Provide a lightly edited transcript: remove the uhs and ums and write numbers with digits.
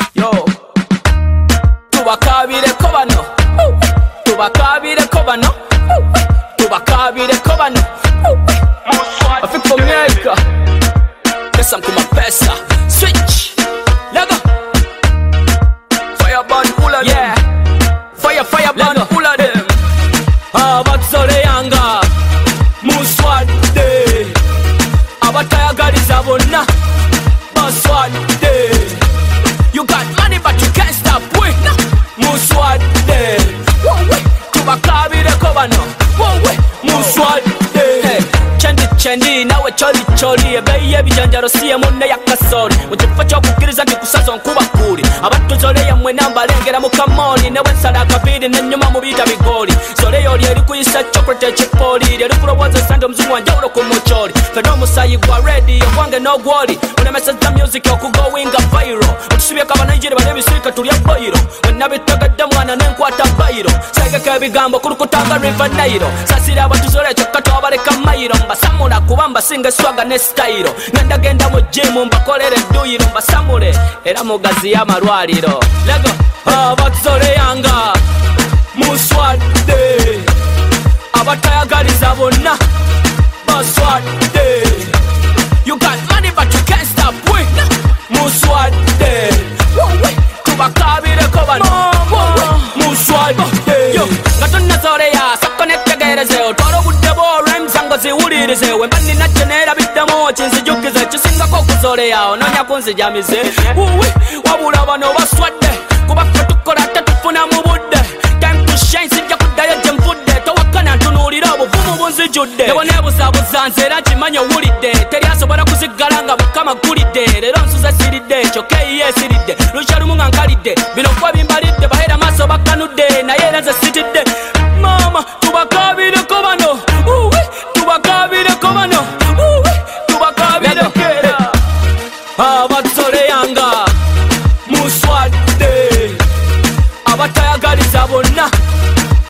Yo, tubakabireko bano, tubakabireko bano, tubakabireko bano. Afi for America, pesa mkuma pesa. Switch, lego. Fireburn ula dem. Yeah, fireburn ula dem. Abatzole yanga, muswadde. Abatayagaliza bonna, baswadde. You got money but you can't stop we. Muswadde. Tubakabireko bano. Muswadde. Chendi nawe choli ebeyi ebijanjalo siye munne yakasoli mukifo ky'okukiriza ndikusaza onkuba kuli abatuzole yamwe nambalengera mu kamoli ne wensala akabiri nenyuma mu biyita bigoli zoleyo oli erikuyisa chocolate ekipoli lyerikulowooza sande omuzimu wanjawulo ku mukyoli fena omusayi gwa redi ogwange n'ogwoli onemeseza music okugowinga viral otusibyeko abanayigiri bane ebisiika tulya boiro wenna bitegedde mwana nenkwata bayiro segeka ebigambo kulukutanga river nairo sasira abatuzole kyokka twabaleka mayiro mbasamula kuba mbasinga eswaga ne style ngenda genda mu gym mbakolere eduyiro mbasamule era mugazi y'amalwaliro lego abatuzole yanga muswadde abatayagaliza bonna baswadde. You got money but you can't stop we. Muswadde. Tubakabireko bano. Muswadde. Yo, ngatonnazoleya sako nettegereze otwala obudde bw'olw'ems ngo ziwulirize wemba nina kyeneera biddemu kinzijukize kisingako okuzoleya onoonya kunzijamize wabula bano baswadde kuba ffe tukola ate tufuna mu budde time to shine sijja kuddayo gye nvudde towakkana ntunuulira obuvumu bunzijudde eboneebuzabuza nze era nkimanyi owulidde teri asobola kuziggala nga mukama gulidde leero nsuze siridde kyokka eyiye esiridde lukya lumu nga nkalidde bino kuba bimbalidde bahera maaso bakkanudde naye era nze sitidde